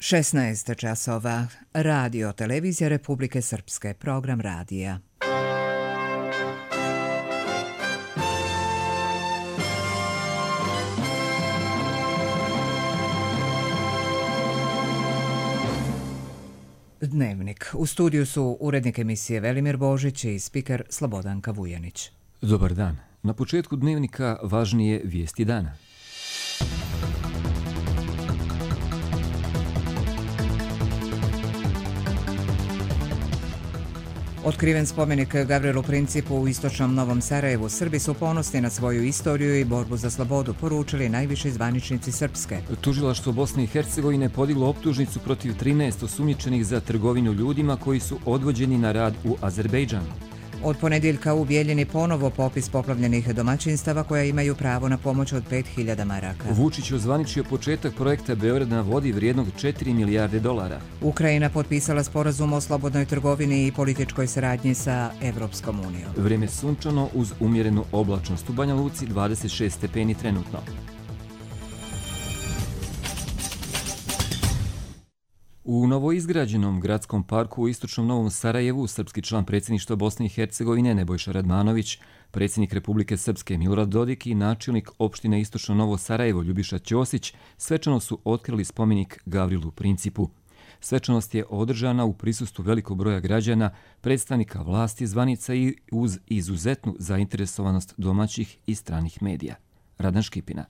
16 časova. Radio Televizija Republike Srpske. Program radija. Dnevnik. U studiju su urednik emisije Velimir Božić i spiker Slobodanka Vujanić. Dobar dan. Na početku dnevnika važnije vijesti dana. Otkriven spomenik Gavrilu Principu u istočnom Novom Sarajevu. Srbi su ponosni na svoju istoriju i borbu za slobodu, poručili najviši zvaničnici Srpske. Tužilaštvo Bosne i Hercegovine podiglo optužnicu protiv 13 osumnjičenih za trgovinu ljudima koji su odvođeni na rad u Azerbejdžan. Od ponedjeljka u Bijeljini ponovo popis poplavljenih domaćinstava koja imaju pravo na pomoć od 5.000 maraka. Vučić je ozvaničio početak projekta Beograd na vodi vrijednog 4 milijarde dolara. Ukrajina potpisala sporazum o slobodnoj trgovini i političkoj saradnji sa Evropskom unijom. Vrijeme sunčano uz umjerenu oblačnost. U Banja Luci 26 stepeni trenutno. U novoizgrađenom gradskom parku u istočnom Novom Sarajevu srpski član predsjedništva Bosne i Hercegovine Nebojša Radmanović, predsjednik Republike Srpske Milorad Dodik i načelnik opštine istočno Novo Sarajevo Ljubiša Ćosić svečano su otkrili spomenik Gavrilu Principu. Svečanost je održana u prisustvu velikog broja građana, predstavnika vlasti, zvanica i uz izuzetnu zainteresovanost domaćih i stranih medija. Radan Škipina.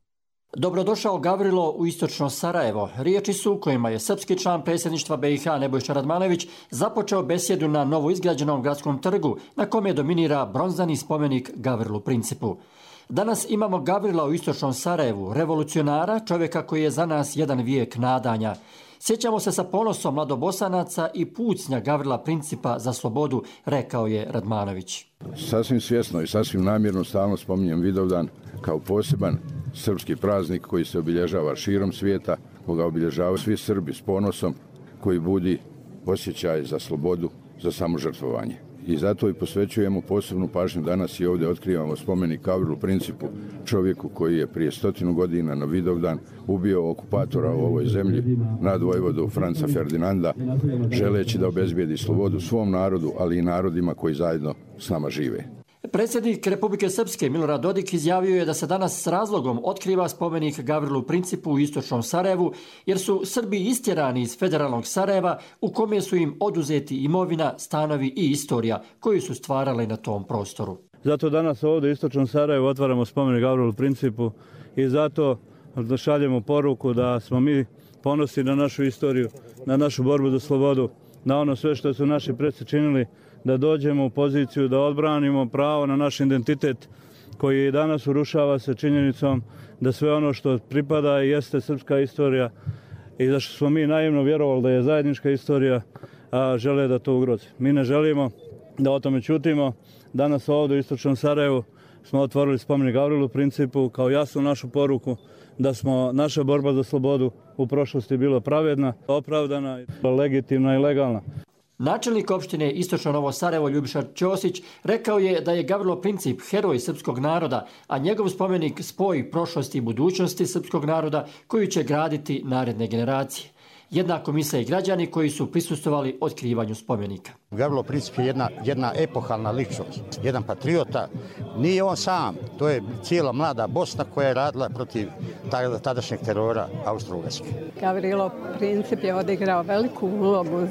Dobrodošao Gavrilo u istočno Sarajevo. Riječi su u kojima je srpski član predsjedništva BiH Nebojša Radmanović započeo besjedu na novoizgrađenom gradskom trgu na kome dominira bronzani spomenik Gavrilu Principu. Danas imamo Gavrila u istočnom Sarajevu, revolucionara, čovjeka koji je za nas jedan vijek nadanja. Sjećamo se sa ponosom mladobosanaca i pucnja Gavrila Principa za slobodu, rekao je Radmanović. Sasvim svjesno i sasvim namjerno stalno spominjem Vidovdan kao poseban srpski praznik koji se obilježava širom svijeta, koga obilježavaju svi Srbi s ponosom, koji budi osjećaj za slobodu, za samožrtvovanje. I zato i posvećujemo posebnu pažnju danas i ovdje otkrivamo spomenik Gavrilu Principu, čovjeku koji je prije 100 godina na Vidovdan ubio okupatora u ovoj zemlji, nadvojvodu Franca Ferdinanda, želeći da obezbijedi slobodu svom narodu, ali i narodima koji zajedno s nama žive. Predsjednik Republike Srpske Milorad Dodik izjavio je da se danas s razlogom otkriva spomenik Gavrilu Principu u istočnom Sarajevu, jer su Srbi istjerani iz federalnog Sarajeva u kome su im oduzeti imovina, stanovi i istorija koju su stvarali na tom prostoru. Zato danas ovdje u istočnom Sarajevu otvaramo spomenik Gavrilu Principu i zato šaljemo poruku da smo mi ponosni na našu istoriju, na našu borbu za slobodu, na ono sve što su naši preci činili, da dođemo u poziciju da odbranimo pravo na naš identitet koji danas urušava se činjenicom da sve ono što pripada i jeste srpska istorija i da smo mi naivno vjerovali da je zajednička istorija, a žele da to ugrozi. Mi ne želimo da o tome ćutimo. Danas ovdje u istočnom Sarajevu smo otvorili spomenik Gavrilu Principu kao jasnu našu poruku da smo naša borba za slobodu u prošlosti bila pravedna, opravdana, legitimna i legalna. Načelnik opštine istočno Novo Sarajevo Ljubiša Ćosić rekao je da je Gavrilo Princip heroj srpskog naroda, a njegov spomenik spoj prošlosti i budućnosti srpskog naroda koju će graditi naredne generacije. Jednako misle i građani koji su prisustvovali otkrivanju spomenika. Gavrilo Princip je jedna epohalna ličnost, jedan patriota. Nije on sam, to je cijela mlada Bosna koja je radila protiv tadašnjeg terora Austro-Ugarske. Gavrilo Princip je odigrao veliku ulogu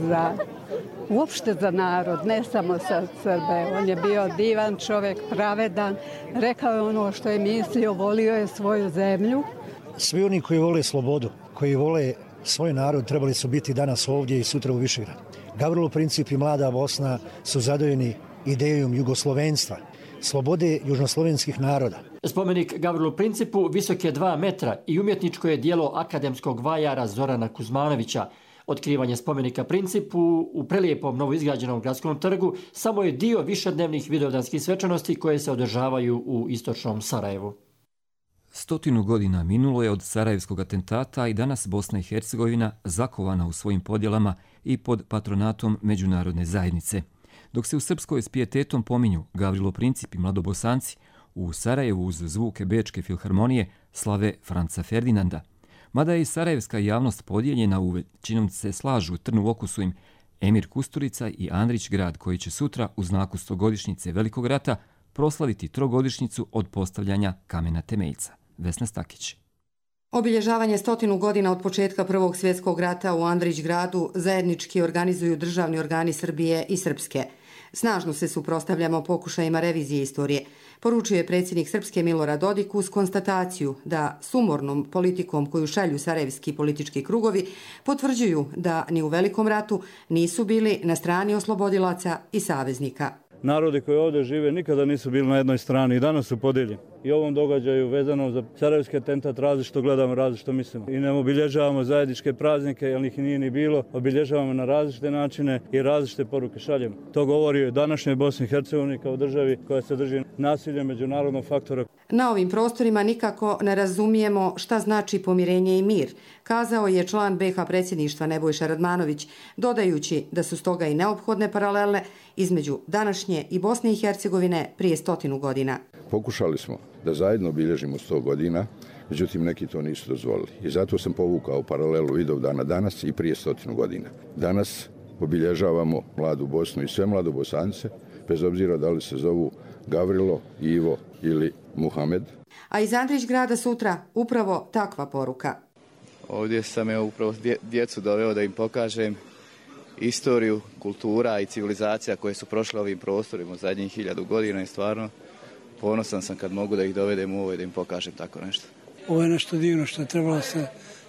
uopšte za narod, ne samo sa Srbe. On je bio divan čovjek, pravedan, rekao je ono što je mislio, volio je svoju zemlju. Svi oni koji vole slobodu, koji vole svoj narod, trebali su biti danas ovdje i sutra u Višegradu. Gavrilo Princip i mlada Bosna su zadojeni idejom jugoslovenstva, slobode južnoslovenskih naroda. Spomenik Gavrilu Principu visok je 2 metra i umjetničko je dijelo akademskog vajara Zorana Kuzmanovića. Otkrivanje spomenika Principu u prelijepom novoizgrađenom gradskom trgu samo je dio višednevnih vidovdanskih svečanosti koje se održavaju u istočnom Sarajevu. 100 godina minulo je od sarajevskog atentata i danas Bosna i Hercegovina zakovana u svojim podjelama i pod patronatom međunarodne zajednice. Dok se u Srpskoj s pijetetom pominju Gavrilo Princip i mladobosanci, u Sarajevu uz zvuke Bečke filharmonije slave Franca Ferdinanda. Mada je i sarajevska javnost podijeljena, u većinom se slažu trnu u oku su im Emir Kusturica i Andrić grad, koji će sutra u znaku 100-godišnjice Velikog rata proslaviti 3-godišnjicu od postavljanja kamena temeljca. Vesna Stakić. Obilježavanje 100 godina od početka Prvog svjetskog rata u Andrić gradu zajednički organizuju državni organi Srbije i Srpske. Snažno se suprotstavljamo pokušajima revizije istorije, poručuje predsjednik Srpske Milorad Dodik uz konstataciju da sumornom politikom koju šalju sarajevski politički krugovi potvrđuju da ni u Velikom ratu nisu bili na strani oslobodilaca i saveznika. Narodi koji ovdje žive nikada nisu bili na jednoj strani i danas su podijeljeni. I ovom događaju vezano za sarajevski atentat različito gledamo, različito mislimo. I ne obilježavamo zajedničke praznike, jer ih nije ni bilo. Obilježavamo na različite načine i različite poruke šaljemo. To govori o današnjoj Bosni i Hercegovini kao državi koja se drži nasilja međunarodnog faktora. Na ovim prostorima nikako ne razumijemo šta znači pomirenje i mir, kazao je član BiH predsjedništva Nebojša Radmanović, dodajući da su stoga i neophodne paralele između današnje i Bosne i Hercegovine prije 100 godina. Pokušali smo da zajedno obilježimo 100 godina, međutim neki to nisu dozvolili. I zato sam povukao paralelu Vidovdana danas i prije 100 godina. Danas obilježavamo mladu Bosnu i sve mladobosance, bez obzira da li se zovu Gavrilo, Ivo ili Muhamed. A iz Andrić grada sutra upravo takva poruka. Ovdje sam upravo djecu doveo da im pokažem istoriju, kultura i civilizacija koje su prošle ovim prostorima u zadnjih 1000 godina i stvarno ponosan sam kad mogu da ih dovedem u ovo i da im pokažem tako nešto. Ovo je nešto divno što je trebalo se,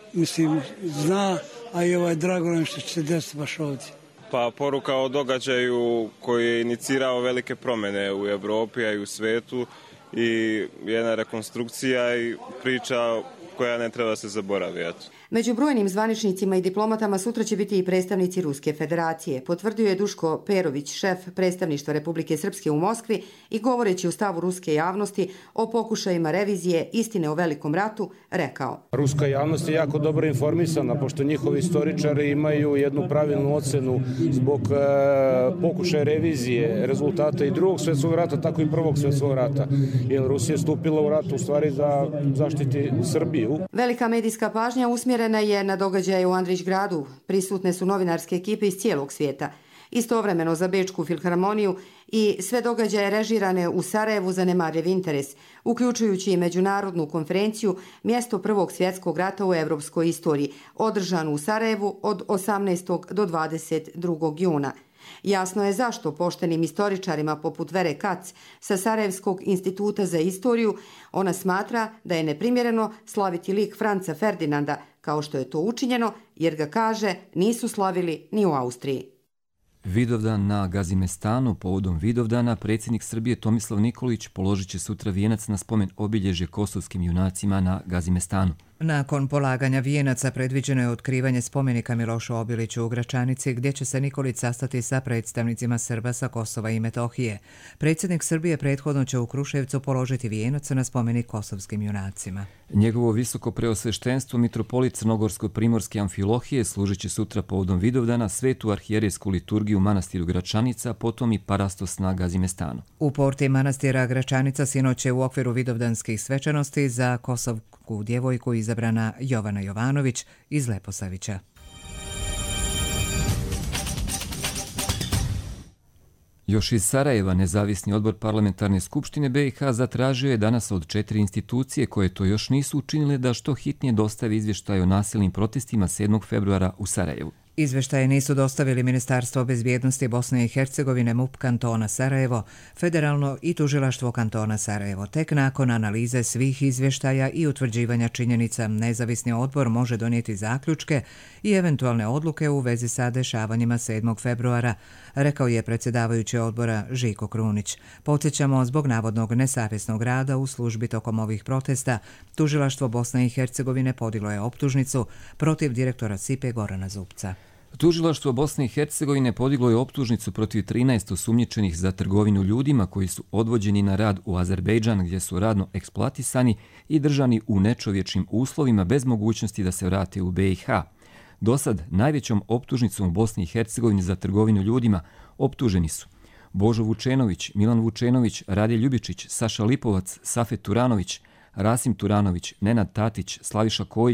zna, a i drago nam što će se desiti baš ovdje. Pa poruka o događaju koji je inicirao velike promjene u Europi, a i u svetu i jedna rekonstrukcija i priča koja ne treba se zaboraviti. Među brojnim zvaničnicima i diplomatama sutra će biti i predstavnici Ruske federacije, potvrdio je Duško Perović, šef predstavništva Republike Srpske u Moskvi i govoreći u stavu ruske javnosti o pokušajima revizije istine o Velikom ratu, rekao: Ruska javnost je jako dobro informisana, pošto njihovi istoričari imaju jednu pravilnu ocenu zbog pokušaja revizije rezultata i Drugog svjetskog rata, tako i Prvog svjetskog rata. Jer Rusija je stupila u rat u stvari da zaštiti Srbiju. Velika medijska pažnja usmjerena je na događaje u Andrić gradu. Prisutne su novinarske ekipe iz cijelog svijeta. Istovremeno za Bečku filharmoniju i sve događaje režirane u Sarajevu zanemarljiv interes, uključujući i međunarodnu konferenciju Mjesto Prvog svjetskog rata u europskoj istoriji, održanu u Sarajevu od 18. do 22. juna. Jasno je zašto poštenim istoričarima poput Vere Kac sa Sarajevskog instituta za istoriju ona smatra da je neprimjereno slaviti lik Franca Ferdinanda, kao što je to učinjeno, jer ga, kaže, nisu slavili ni u Austriji. Vidovdan na Gazimestanu. Povodom Vidovdana predsjednik Srbije Tomislav Nikolić položit će sutra vijenac na spomen obilježje kosovskim junacima na Gazimestanu. Nakon polaganja vijenaca predviđeno je otkrivanje spomenika Milošu Obiliću u Gračanici, gdje će se Nikolić sastati sa predstavnicima Srba sa Kosova i Metohije. Predsjednik Srbije prethodno će u Kruševcu položiti vijenac na spomenik kosovskim junacima. Njegovo visoko preosveštenstvo mitropolit Crnogorsko-primorske Amfilohije služit će sutra povodom Vidovdana svetu arhijerejsku liturgiju u manastiru Gračanica, potom i parastos na Gazimestanu. U porti manastira Gračanica sinoć je u okviru vidovdanskih svečanosti za kosovsku djevojku izabrana Jovana Jovanović iz Leposavića. Još iz Sarajeva nezavisni odbor parlamentarne skupštine BiH zatražio je danas od 4 institucije koje to još nisu učinile da što hitnije dostave izvještaj o nasilnim protestima 7. februara u Sarajevu. Izveštaje nisu dostavili Ministarstvo bezbjednosti Bosne i Hercegovine, MUP kantona Sarajevo, Federalno i Tužilaštvo kantona Sarajevo. Tek nakon analize svih izvještaja i utvrđivanja činjenica, nezavisni odbor može donijeti zaključke i eventualne odluke u vezi sa dešavanjima 7. februara, rekao je predsjedavajući odbora Žiko Krunić. Podsjećamo, zbog navodnog nesavjesnog rada u službi tokom ovih protesta, Tužilaštvo Bosne i Hercegovine podiglo je optužnicu protiv direktora SIPE Gorana Zupca. Tužilaštvo Bosne i Hercegovine podiglo je optužnicu protiv 13 osumnjičenih za trgovinu ljudima koji su odvođeni na rad u Azerbejdžan, gdje su radno eksploatisani i držani u nečovječnim uslovima bez mogućnosti da se vrate u BiH. Dosad najvećom optužnicom u Bosni i Hercegovini za trgovinu ljudima optuženi su Božo Vučenović, Milan Vučenović, Rade Ljubičić, Saša Lipovac, Safet Turanović, Rasim Turanović, Nenad Tatić, Slaviša Kojić,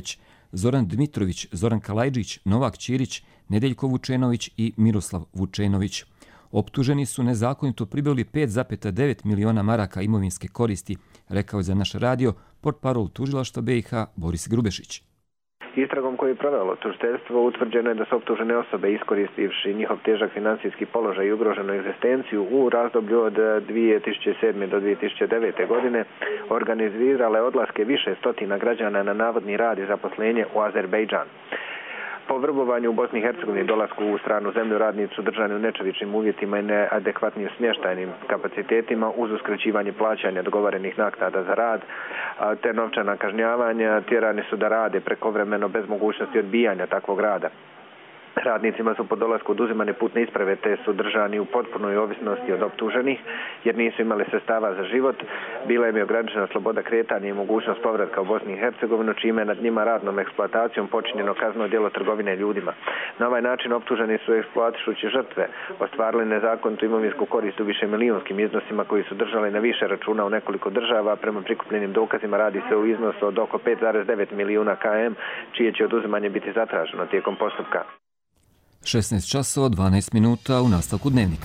Zoran Dmitrović, Zoran Kalajđić, Novak Ćirić, Nedeljko Vučenović i Miroslav Vučenović. Optuženi su nezakonito pribavili 5,9 miliona maraka imovinske koristi, rekao je za naš radio portparol tužilaštva BiH Boris Grubešić. Istragom koju je provelo tužiteljstvo utvrđeno je da su optužene osobe iskoristivši njihov težak financijski položaj i ugroženu egzistenciju u razdoblju od 2007. do 2009. godine organizirale odlaske više stotina građana na navodni rad i zaposlenje u Azerbejdžan. Po vrbovanju u Bosni i Hercegovini dolasku u stranu zemlju radnici su držani u nečovičnim uvjetima i neadekvatnim smještajnim kapacitetima uz uskraćivanje plaćanja dogovorenih naknada za rad, te novčana kažnjavanja tjerani su da rade prekovremeno bez mogućnosti odbijanja takvog rada. Radnicima su po dolasku oduzimane putne isprave te su držani u potpunoj ovisnosti od optuženih jer nisu imali sredstava za život. Bila im je ograničena sloboda kretanja i mogućnost povratka u Bosni i Hercegovinu, čime je nad njima radnom eksploatacijom počinjeno kazneno djelo trgovine ljudima. Na ovaj način optuženi su eksploatišući žrtve ostvarili nezakonitu imovinsku korist u višemilijunskim iznosima koji su držali na više računa u nekoliko država. Prema prikupljenim dokazima radi se o iznosu od oko 5,9 milijuna km, čije će oduzimanje biti zatraženo tijekom postupka. 16 časova 12 minuta u nastavku dnevnika.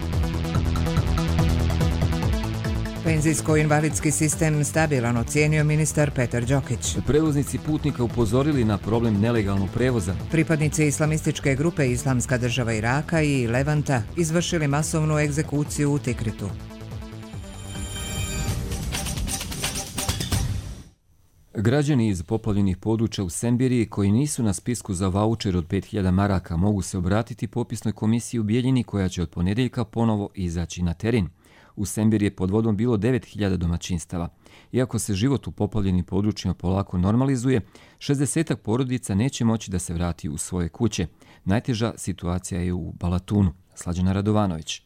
Penzijsko-invalidski sistem stabilan ocijenio ministar Petar Đokić. Prevoznici putnika upozorili na problem nelegalnog prevoza. Pripadnici islamističke grupe Islamska država Iraka i Levanta izvršili masovnu egzekuciju u Tikritu. Građani iz poplavljenih područja u Sembiriji koji nisu na spisku za vaučer od 5000 maraka mogu se obratiti popisnoj komisiji u Bijeljini koja će od ponedjeljka ponovo izaći na teren. U Sembiriji je pod vodom bilo 9000 domaćinstava. Iako se život u poplavljenim područjima polako normalizuje, 60 porodica neće moći da se vrati u svoje kuće. Najteža situacija je u Balatunu. Slađana Radovanović.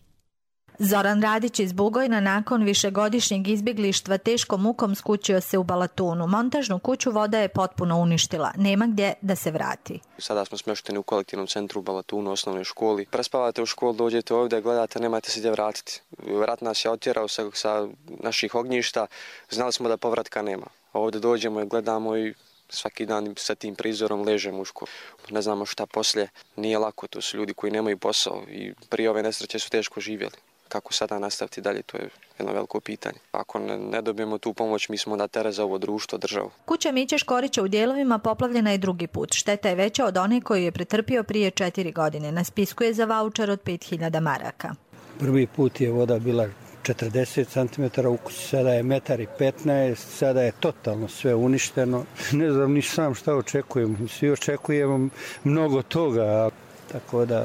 Zoran Radić iz Bugojna nakon višegodišnjeg izbjeglištva teškom mukom skućio se u Balatunu. Montažnu kuću voda je potpuno uništila. Nema gdje da se vrati. Sada smo smješteni u kolektivnom centru u Balatunu, osnovnoj školi. Prespavate u školu, dođete ovdje, gledate, nemate se gdje vratiti. Rat nas je otjerao sa naših ognjišta. Znali smo da povratka nema. Ovdje dođemo i gledamo i svaki dan sa tim prizorom ležemo u školu. Ne znamo šta poslije. Nije lako, to su ljudi koji nemaju posao i prije ove nesreće su teško živjeli. Kako sada nastaviti dalje, to je jedno veliko pitanje. Ako ne dobijemo tu pomoć, mi smo da teret za ovo društvo, državu. Kuća Miće Škorića u dijelovima poplavljena je drugi put. Šteta je veća od one koju je pretrpio prije 4 godine. Na spisku je za vaučer od 5000 maraka. Prvi put je voda bila 40 cm u kući, sada je 1,15 m, sada je totalno sve uništeno. Ne znam ni sam šta očekujem. Svi očekujemo mnogo toga, tako da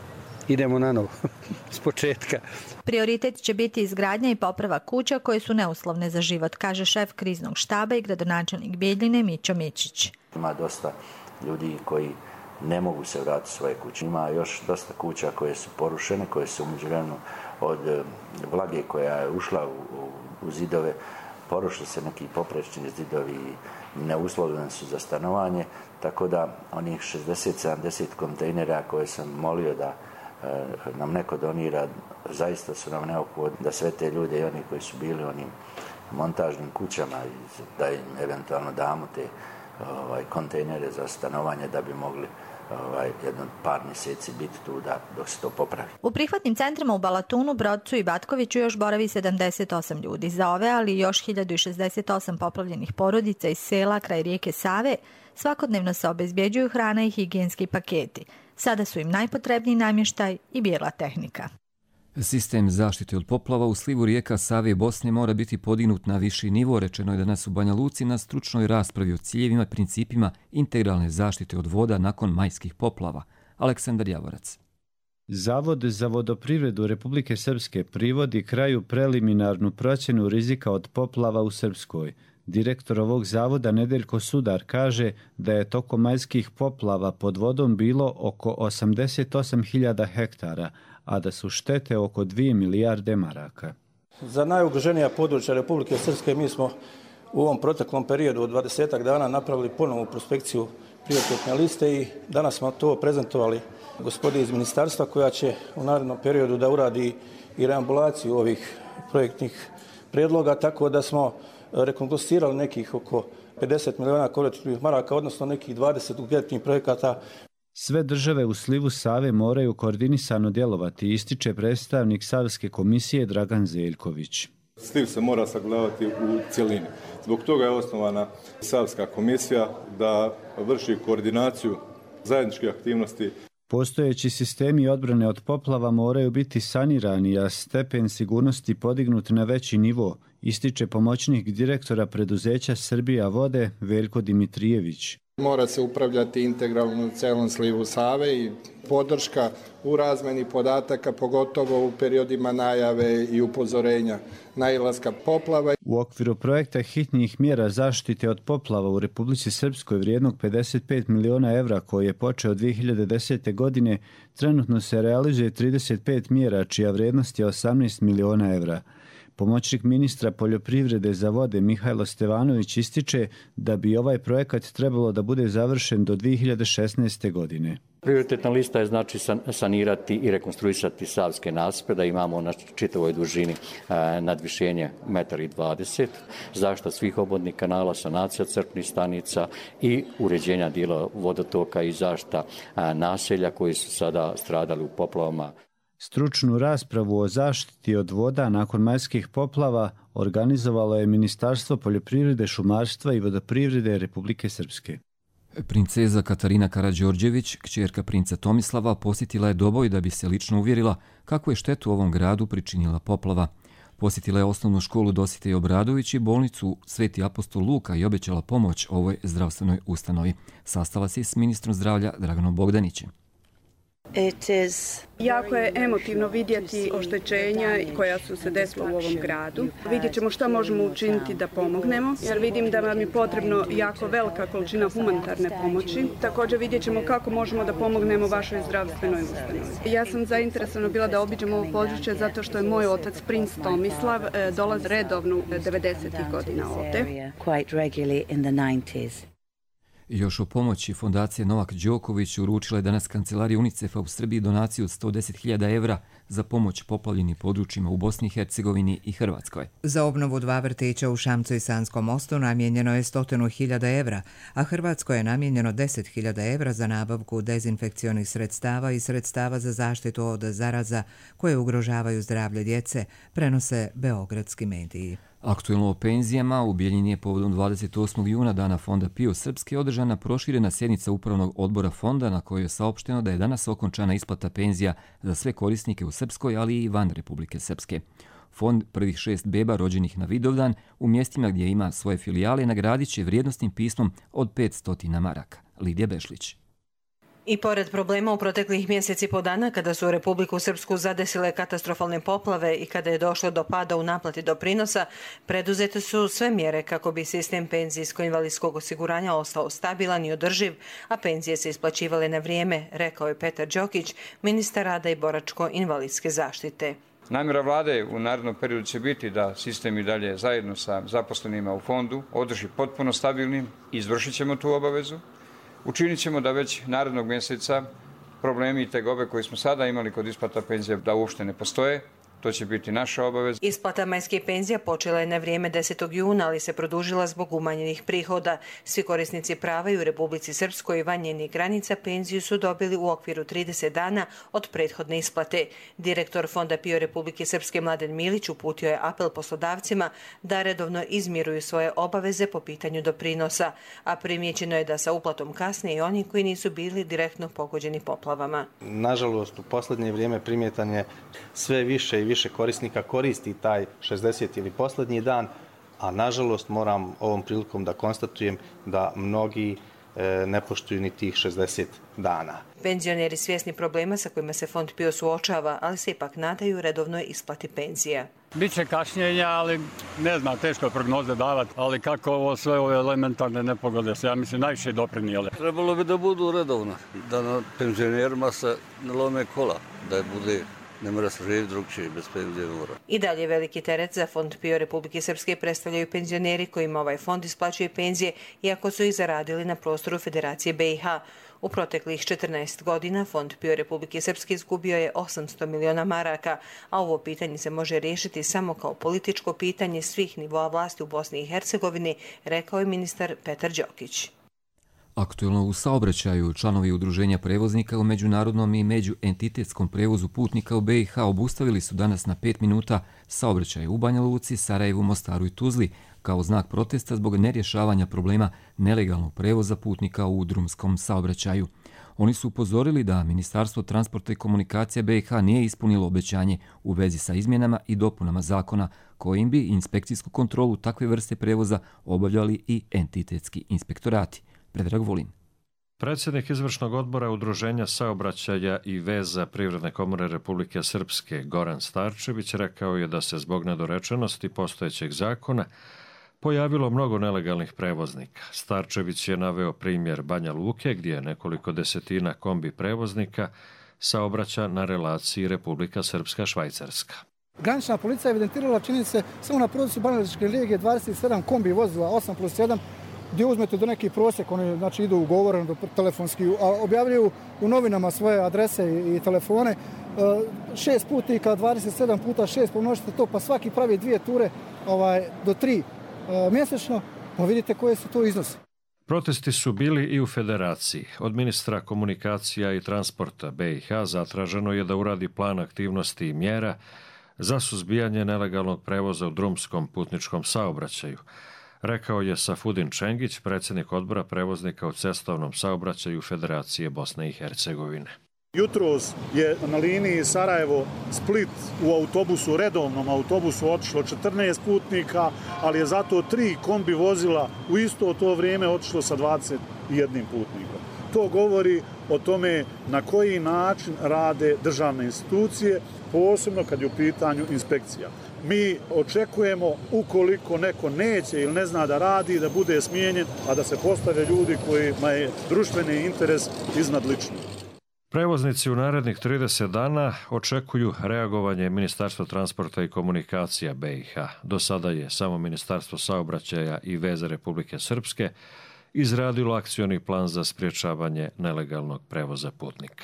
idemo na novo, s početka. Prioritet će biti izgradnja i poprava kuća koje su neuslovne za život, kaže šef kriznog štaba i gradonačelnik Bijeljine Mićo Mičić. Ima dosta ljudi koji ne mogu se vratiti svoje kuće. Ima još dosta kuća koje su porušene, koje su umeđuvremenu od vlage koja je ušla u zidove, porušili se neki poprečni zidovi i neuslovljeni su za stanovanje, tako da onih 60-70 kontejnera koje sam molio da nam neko donira, zaista su nam neophodni da sve te ljude i oni koji su bili onim montažnim kućama da im eventualno damo te kontejnere za stanovanje da bi mogli jedno par mjeseci biti tu dok se to popravi. U prihvatnim centrima u Balatunu, Brodcu i Batkoviću još boravi 78 ljudi. Za ove, ali još 1068 poplavljenih porodica iz sela kraj rijeke Save svakodnevno se obezbjeđuju hrana i higijenski paketi. Sada su im najpotrebniji namještaj i bijela tehnika. Sistem zaštite od poplava u slivu rijeka Save i Bosne mora biti podignut na viši nivo, rečeno je danas u Banja Luci na stručnoj raspravi o ciljevima i principima integralne zaštite od voda nakon majskih poplava. Aleksandar Javorac. Zavod za vodoprivredu Republike Srpske privodi kraju preliminarnu procjenu rizika od poplava u Srpskoj. Direktor ovog zavoda Nedeljko Sudar kaže da je tokom majskih poplava pod vodom bilo oko 88.000 hektara, a da su štete oko 2 milijarde maraka. Za najugroženija područja Republike Srpske mi smo u ovom proteklom periodu od 20 dana napravili ponovu prospekciju prioritetne liste i danas smo to prezentovali gospodi iz ministarstva koja će u narednom periodu da uradi i reambulaciju ovih projektnih predloga, tako da smo rekonstruisirali nekih oko 50 miliona kolektivnih maraka, odnosno nekih 20 urgentnih projekata. Sve države u slivu Save moraju koordinisano djelovati, ističe predstavnik Savske komisije Dragan Zeljković. Sliv se mora sagledati u cjelini. Zbog toga je osnovana Savska komisija da vrši koordinaciju zajedničkih aktivnosti. Postojeći sistemi odbrane od poplava moraju biti sanirani, a stepen sigurnosti podignut na veći nivo, ističe pomoćnik direktora preduzeća Srbija vode Veljko Dimitrijević. Mora se upravljati integralno u celom slivu Save i podrška u razmeni podataka, pogotovo u periodima najave i upozorenja nailaska poplava. U okviru projekta hitnih mjera zaštite od poplava u Republici Srpskoj vrijednog 55 miliona evra koji je počeo 2010. godine, trenutno se realizuje 35 mjera čija vrijednost je 18 miliona evra. Pomoćnik ministra poljoprivrede za vode Mihajlo Stevanović ističe da bi ovaj projekat trebalo da bude završen do 2016. godine. Prioritetna lista je znači sanirati i rekonstruisati savske nasipe, da imamo na čitavoj dužini nadvišenje 1,20 m, zaštita svih obodnih kanala, sanacija crpnih stanica i uređenja dijela vodotoka i zaštita naselja koji su sada stradali u poplavama. Stručnu raspravu o zaštiti od voda nakon majskih poplava organizovalo je Ministarstvo poljoprivrede, šumarstva i vodoprivrede Republike Srpske. Princeza Katarina Karađorđević, kćerka princa Tomislava, posjetila je Doboj da bi se lično uvjerila kakvu je štetu ovom gradu pričinila poplava. Posjetila je osnovnu školu Dositej Obradović i bolnicu Sveti apostol Luka i obećala pomoć ovoj zdravstvenoj ustanovi. Sastala se s ministrom zdravlja Draganom Bogdanićem. Jako je emotivno vidjeti oštećenja koja su se desila u ovom gradu. Vidjet ćemo šta možemo učiniti da pomognemo, jer vidim da vam je potrebno jako velika količina humanitarne pomoći. Također vidjet ćemo kako možemo da pomognemo vašoj zdravstvenoj ustanovi. Ja sam zainteresovana bila da obiđem ovo područje zato što je moj otac, princ Tomislav, dolazi redovno 90. godina ovdje. Još o pomoći Fondacije Novak Đoković uručila je danas kancelarija UNICEF-a u Srbiji donaciju od 110.000 evra za pomoć poplavljenim područjima u Bosni i Hercegovini i Hrvatskoj. Za obnovu 2 vrtića u Šamcu i Sanskom mostu namijenjeno je 100.000 evra, a Hrvatskoj je namijenjeno 10.000 evra za nabavku dezinfekcionih sredstava i sredstava za zaštitu od zaraza koje ugrožavaju zdravlje djece, prenose beogradski mediji. Aktuelno o penzijama u Bijeljini je povodom 28. juna dana Fonda PIO Srpske održana proširena sjednica upravnog odbora fonda na kojoj je saopšteno da je danas okončana isplata penzija za sve korisnike u Srpskoj, ali i van Republike Srpske. Fond prvih 6 beba rođenih na Vidovdan u mjestima gdje ima svoje filijale nagradit će vrijednosnim pismom od 500 maraka. Lidija Bešlić. I pored problema u proteklih mjeseci po dana kada su Republiku Srpsku zadesile katastrofalne poplave i kada je došlo do pada u naplati doprinosa, preduzete su sve mjere kako bi sistem penzijsko-invalidskog osiguranja ostao stabilan i održiv, a penzije se isplaćivale na vrijeme, rekao je Petar Đokić, ministar rada i boračko-invalidske zaštite. Namjera vlade u narednom periodu će biti da sistem i dalje zajedno sa zaposlenima u fondu održi potpuno stabilnim i izvršit ćemo tu obavezu. Učinit ćemo da već narednog mjeseca problemi i tegobe koje smo sada imali kod isplata penzija da uopšte ne postoje. To će biti naša obaveza. Isplata majskih penzija počela je na vrijeme 10. juna, ali se produžila zbog umanjenih prihoda. Svi korisnici prava i u Republici Srpskoj i van njenih granica penziju su dobili u okviru 30 dana od prethodne isplate. Direktor Fonda PIO Republike Srpske Mladen Milić uputio je apel poslodavcima da redovno izmiruju svoje obaveze po pitanju doprinosa, a primjećeno je da sa uplatom kasne i oni koji nisu bili direktno pogođeni poplavama. Nažalost, u posljednje vrijeme primjetan je sve više i više korisnika koristi taj 60 ili posljednji dan, a nažalost moram ovom prilikom da konstatujem da mnogi ne poštuju ni tih 60 dana. Penzioneri svjesni problema sa kojima se Fond PIO suočava, ali se ipak nadaju redovnoj isplati penzija. Biće kašnjenja, ali ne znam, teško je prognoze davati, ali kako ovo sve ove elementarne nepogode se, ja mislim, najviše doprinijele. Trebalo bi da budu redovno, da na penzionerima se ne lome kola, da bude ne mora se živjeti drugčije, bez penzije ne mora. I dalje veliki teret za Fond PIO Republike Srpske predstavljaju penzioneri kojima ovaj fond isplaćuje penzije, iako su ih zaradili na prostoru Federacije BiH. U proteklih 14 godina Fond PIO Republike Srpske izgubio je 800 miliona maraka, a ovo pitanje se može riješiti samo kao političko pitanje svih nivoa vlasti u Bosni i Hercegovini, rekao je ministar Petar Đokić. Aktuelno u saobraćaju članovi udruženja prevoznika u međunarodnom i međuentitetskom prevozu putnika u BiH obustavili su danas na 5 minuta saobraćaj u Banja Luci, Sarajevu, Mostaru i Tuzli kao znak protesta zbog nerješavanja problema nelegalnog prevoza putnika u drumskom saobraćaju. Oni su upozorili da Ministarstvo transporta i komunikacija BiH nije ispunilo obećanje u vezi sa izmjenama i dopunama zakona kojim bi inspekcijsku kontrolu takve vrste prevoza obavljali i entitetski inspektorati. Predrag Vulin. Predsjednik izvršnog odbora Udruženja saobraćaja i veza Privredne komore Republike Srpske Goran Starčević rekao je da se zbog nedorečenosti postojećeg zakona pojavilo mnogo nelegalnih prevoznika. Starčević je naveo primjer Banja Luke gdje je nekoliko desetina kombi prevoznika saobraća na relaciji Republika Srpska-Švajcarska. Granična policija je evidentirala, čini se, samo na području Banjalučke regije 27 kombi vozila 8+1 gdje uzmete do neki prosjek, oni znači idu ugovoreno do telefonski, a objavljuju u novinama svoje adrese i telefone. 6 putnika, 27 puta 6, pomnožite to, pa svaki pravi 2 ture do 3 mjesečno, pa vidite koje su to iznose. Protesti su bili i u Federaciji. Od ministra komunikacija i transporta BiH zatraženo je da uradi plan aktivnosti i mjera za suzbijanje nelegalnog prevoza u drumskom putničkom saobraćaju, rekao je Safudin Čengić, predsjednik odbora prevoznika u cestovnom saobraćaju Federacije Bosne i Hercegovine. Jutros je na liniji Sarajevo-Split u autobusu, redovnom autobusu, otišlo 14 putnika, ali je zato 3 kombi vozila u isto to vrijeme otišlo sa 21 putnikom. To govori o tome na koji način rade državne institucije, posebno kad je u pitanju inspekcija. Mi očekujemo, ukoliko neko neće ili ne zna da radi, da bude smijenjen, a da se postave ljudi kojima je društveni interes iznad ličnog. Prevoznici u narednih 30 dana očekuju reagovanje Ministarstva transporta i komunikacija BiH. Do sada je samo Ministarstvo saobraćaja i veze Republike Srpske izradilo akcioni plan za sprječavanje nelegalnog prevoza putnika.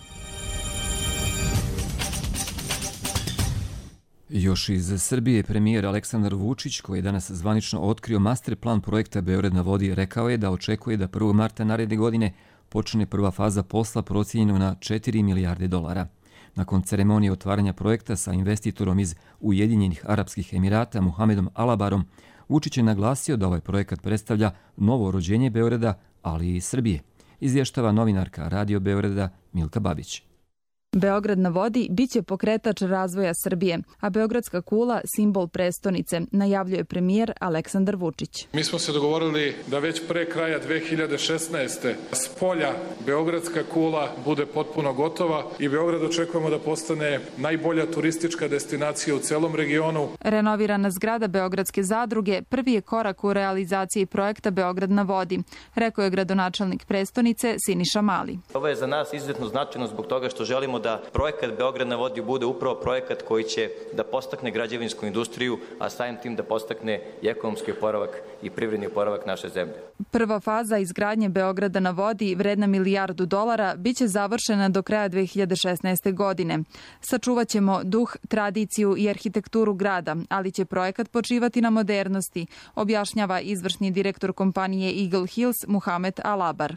Još iz Srbije premijer Aleksandar Vučić, koji je danas zvanično otkrio master plan projekta Beograd na vodi, rekao je da očekuje da 1. marta naredne godine počne prva faza posla procijenjena na 4 milijarde dolara. Nakon ceremonije otvaranja projekta sa investitorom iz Ujedinjenih Arapskih Emirata Muhamedom Alabarom, Vučić je naglasio da ovaj projekat predstavlja novo rođenje Beograda, ali i Srbije. Izvještava novinarka Radio Beograda Milka Babić. Beograd na vodi biće pokretač razvoja Srbije, a Beogradska kula simbol prestonice, najavljuje premijer Aleksandar Vučić. Mi smo se dogovorili da već pre kraja 2016. s polja Beogradska kula bude potpuno gotova i Beograd očekujemo da postane najbolja turistička destinacija u celom regionu. Renovirana zgrada Beogradske zadruge prvi je korak u realizaciji projekta Beograd na vodi, rekao je gradonačelnik prestonice Siniša Mali. Ovo je za nas izuzetno značajno zbog toga što želimo da projekat Beograd na vodi bude upravo projekat koji će da podstakne građevinsku industriju, a samim tim da podstakne i ekonomski oporavak i privredni oporavak naše zemlje. Prva faza izgradnje Beograda na vodi, vredna $1 milijardu, biće završena do kraja 2016. godine. Sačuvat ćemo duh, tradiciju i arhitekturu grada, ali će projekat počivati na modernosti, objašnjava izvršni direktor kompanije Eagle Hills Muhamed Alabar.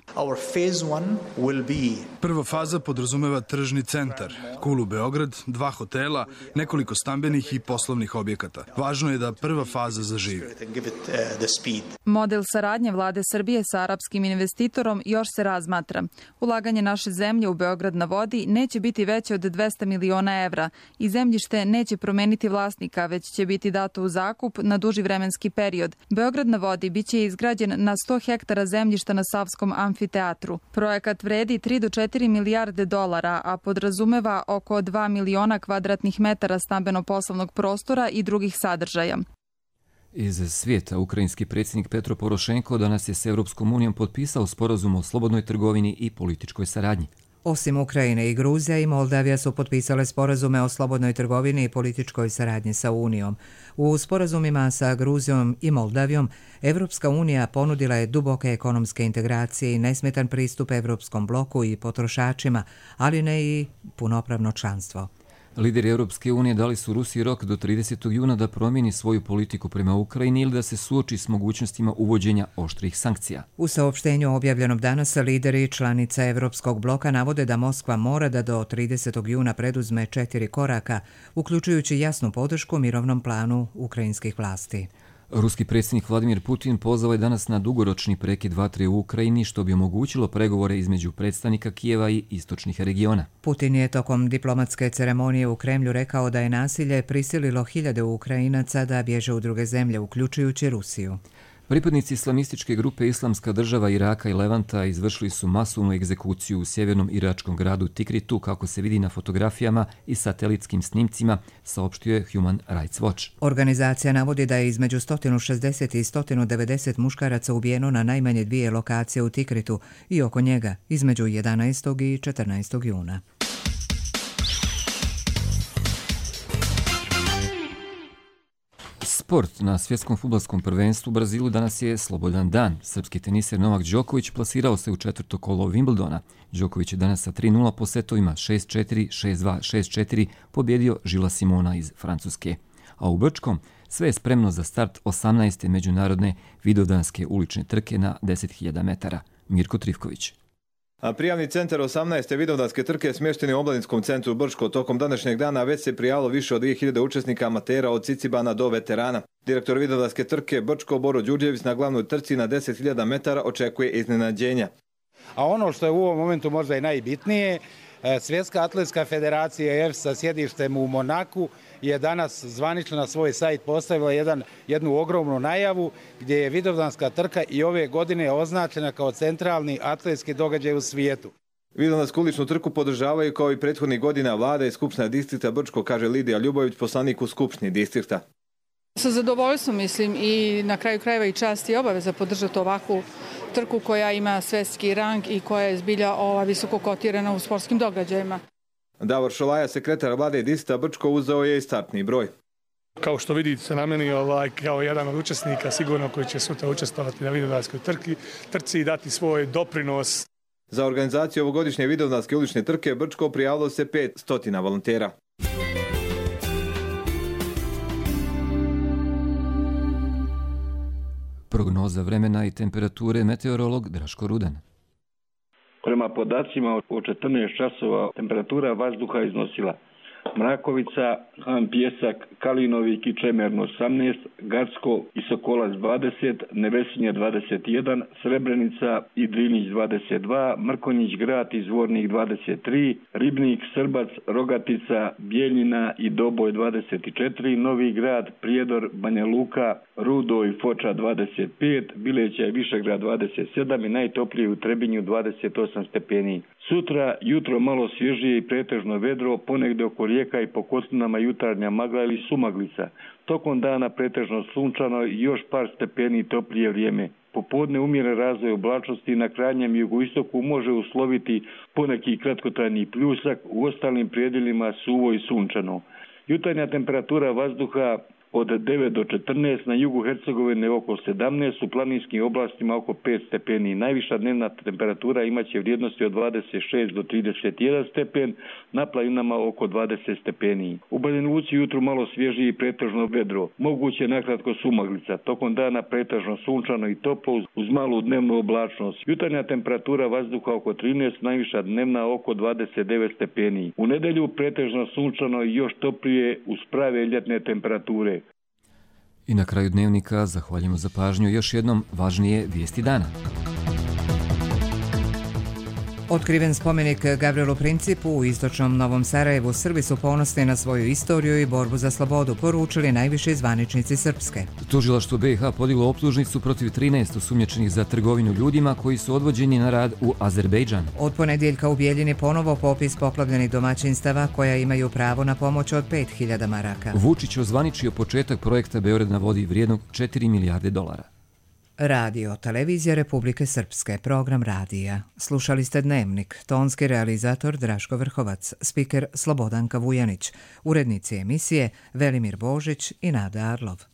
Prva faza podrazumeva tržni centar, kulu Beograd, 2 hotela, nekoliko stambenih i poslovnih objekata. Važno je da prva faza zaživi. Model saradnje vlade Srbije sa arapskim investitorom još se razmatra. Ulaganje naše zemlje u Beograd na vodi neće biti veće od 200 miliona evra i zemljište neće promeniti vlasnika, već će biti dato u zakup na duži vremenski period. Beograd na vodi biće izgrađen na 100 hektara zemljišta na Savskom amfiteatru. Projekat vredi 3 do 4 milijarde dolara, a podrazumeva oko 2 miliona kvadratnih metara stambeno-poslovnog prostora i drugih sadržaja. Iz svijeta, ukrajinski predsjednik Petro Porošenko danas je s Europskom unijom potpisao sporazum o slobodnoj trgovini i političkoj saradnji. Osim Ukrajine i Gruzija i Moldavija su potpisale sporazume o slobodnoj trgovini i političkoj saradnji sa Unijom. U sporazumima sa Gruzijom i Moldavijom Evropska unija ponudila je duboke ekonomske integracije i nesmetan pristup Evropskom bloku i potrošačima, ali ne i punopravno članstvo. Lideri Europske unije dali su Rusiji rok do 30. juna da promijeni svoju politiku prema Ukrajini ili da se suoči s mogućnostima uvođenja oštrih sankcija. U saopštenju objavljenom danas lideri članica Evropskog bloka navode da Moskva mora da do 30. juna preduzme 4 koraka, uključujući jasnu podršku mirovnom planu ukrajinskih vlasti. Ruski predsjednik Vladimir Putin pozvao je danas na dugoročni prekid vatre u Ukrajini, što bi omogućilo pregovore između predstavnika Kijeva i istočnih regiona. Putin je tokom diplomatske ceremonije u Kremlju rekao da je nasilje prisililo hiljade Ukrajinaca da bježe u druge zemlje, uključujući Rusiju. Pripadnici islamističke grupe Islamska država Iraka i Levanta izvršili su masovnu egzekuciju u sjevernom iračkom gradu Tikritu, kako se vidi na fotografijama i satelitskim snimcima, saopštio je Human Rights Watch. Organizacija navodi da je između 160 i 190 muškaraca ubijeno na najmanje 2 lokacije u Tikritu i oko njega između 11. i 14. juna. Sport. Na svjetskom fudbalskom prvenstvu u Brazilu danas je slobodan dan. Srpski teniser Novak Đoković plasirao se u 4. kolo Wimbledona. Đoković je danas sa 3-0 po setovima 6-4, 6-2, 6-4 pobjedio Žila Simona iz Francuske. A u Brčkom sve je spremno za start 18. međunarodne vidovdanske ulične trke na 10.000 metara. Mirko Trivković. A prijavni centar 18. vidovdanske trke smješten je u Omladinskom centru Brčko. Tokom današnjeg dana već se prijavilo više od 2000 učesnika amatera od Cicibana do veterana. Direktor vidovdanske trke Brčko Boro Đurđević na glavnoj trci na 10.000 metara očekuje iznenađenja. A ono što je u ovom momentu možda i najbitnije, Svjetska atletska federacija EF sa sjedištem u Monaku je danas zvanično na svoj sajt postavila jednu ogromnu najavu gdje je vidovdanska trka i ove godine označena kao centralni atletski događaj u svijetu. Vidovdansku uličnu trku podržavaju kao i prethodnih godina vlada i Skupština distrikta Brčko, kaže Lidija Ljubović, poslanik u Skupštini distrikta. Sa zadovoljstvom mislim i na kraju krajeva i čast i obaveza podržati ovakvu trku koja ima svjetski rang i koja je zbilja visoko kotirana u sportskim događajima. Davor Šolaja, sekretar vlade distrikta Brčko, uzeo je i startni broj. Kao što vidite na meni kao jedan od učesnika sigurno koji će sutra učestvovati na vidovdanskoj trci i dati svoj doprinos. Za organizaciju ovogodišnje vidovdanske ulične trke Brčko prijavilo se 500 volontera. Prognoza vremena i temperature, meteorolog Draško Rudan. Prema podacima o 14 časova temperatura vazduha iznosila Mrakovica, Han Pjesak, Kalinovik i Čemerno 18, Gacko i Sokolac 20, Nevesinje 21, Srebrenica i Drinić 22, Mrkonjić Grad i Zvornik 23, Ribnik, Srbac, Rogatica, Bijeljina i Doboj 24, Novi Grad, Prijedor, Banja Luka, Rudo i Foča 25, Bileća i Višegrad 27 i najtoplije u Trebinju 28 stepeni. Sutra jutro malo svježije i pretežno vedro, ponegdje oko rijeka i po kostinama jutarnja magla ili sumaglica. Tokom dana pretežno sunčano i još par stepeni toplije vrijeme. Popodne umjeren razvoj oblačnosti na krajnjem jugoistoku može usloviti poneki kratkotrajni pljusak, u ostalim predjelima suvo i sunčano. Jutarnja temperatura vazduha od 9 do 14, na jugu Hercegovine oko 17, u planinskim oblastima oko 5 stepeni. Najviša dnevna temperatura imaće vrijednosti od 26 do 31 stepen, na planinama oko 20 stepeni. U Banja Luci jutro malo svježije i pretežno vedro. Moguće nakratko sumaglica. Tokom dana pretežno sunčano i toplo uz malu dnevnu oblačnost. Jutarnja temperatura vazduha oko 13, najviša dnevna oko 29 stepeni. U nedjelju pretežno sunčano i još toplije uz prave ljetne temperature. I na kraju dnevnika zahvaljujemo za pažnju još jednom važnije vijesti dana. Otkriven spomenik Gavrilu Principu u istočnom Novom Sarajevu. Srbi su ponosni na svoju istoriju i borbu za slobodu, poručili najviši zvaničnici Srpske. Tužilaštvo BiH podiglo optužnicu protiv 13 osumnjičenih za trgovinu ljudima koji su odvođeni na rad u Azerbejdžan. Od ponedjeljka u Bijeljini ponovo popis poplavljenih domaćinstava koja imaju pravo na pomoć od 5.000 maraka. Vučić ozvaničio početak projekta Beograd na vodi vrijednog $4 milijarde. Radio, televizija Republike Srpske, program radija. Slušali ste Dnevnik, tonski realizator Draško Vrhovac, spiker Slobodanka Vujanić, urednici emisije Velimir Božić i Nada Arlov.